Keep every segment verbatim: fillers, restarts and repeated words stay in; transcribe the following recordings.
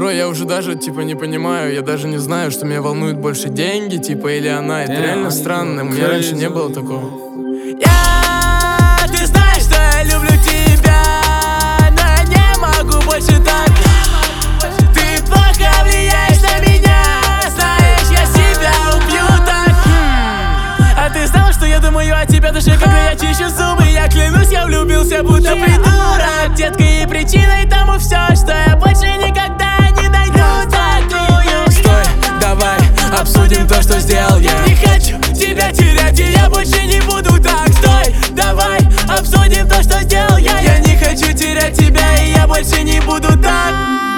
Бро, я уже даже, типа, не понимаю, я даже не знаю, что меня волнует больше деньги, типа, или она. Это реально странно, у меня раньше не было такого. Я, ты знаешь, что я люблю тебя, но я не могу больше так. Ты плохо влияешь на меня, знаешь, я себя убью так. А ты знал, что я думаю о тебе даже когда я чищу зубы? Я клянусь, я влюбился, будто придурок. Детка, и причиной тому все, что я больше никогда не найду такую. Стой, давай, обсудим то, что сделал я. Не хочу тебя терять, и я больше не буду так. Стой, давай, обсудим то, что сделал я. Я не хочу терять тебя, и я больше не буду так.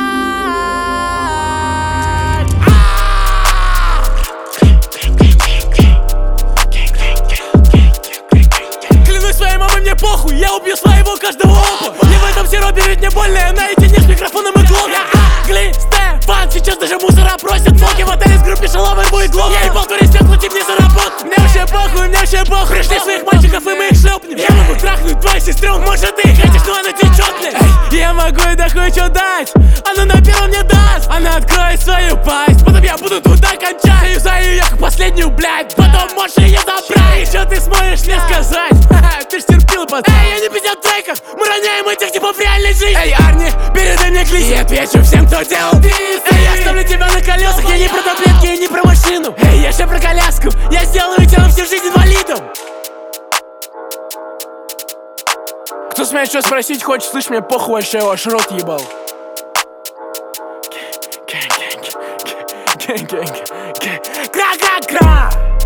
Клянусь своей мамой, мне похуй, я убью своего каждого опа. Не в этом сиропе, ведь мне больно, я наедине с микрофоном и глок. Гли, Стефан, сейчас даже мусора просят фоки в отеле с группе шаловой будет глок. Я ебал турist, плати мне за работу. Мне вообще похуй, мне вообще похуй. Пришли своих мальчиков, и мы их шлепнем. Я могу трахнуть твою сестру, может ты хотишь, но она течет мне. Эй, я могу и да кое-что дать, она на первом мне даст. Она откроет свою пасть, потом я буду туда кончать. Юзаю ее как последнюю, блядь, потом можешь ее забрать. Еще ты сможешь мне сказать, ха-ха, ты ж терпила, пацан. Эй, я не пиздец в треках, мы роняем этих типов в реальной жизни. Эй, Арни, передай мне клип, я отвечу всем, кто делал дис. Эй, я ставлю тебя на колесах, я не про таблетки и не про машину. Эй, я ще про коляску, я сделаю тебя на всю жизнь инвалидом. Кто смеет что спросить хочет, слышь, мне похуй вообще, ваш рот ебал. Кра-кра-кра.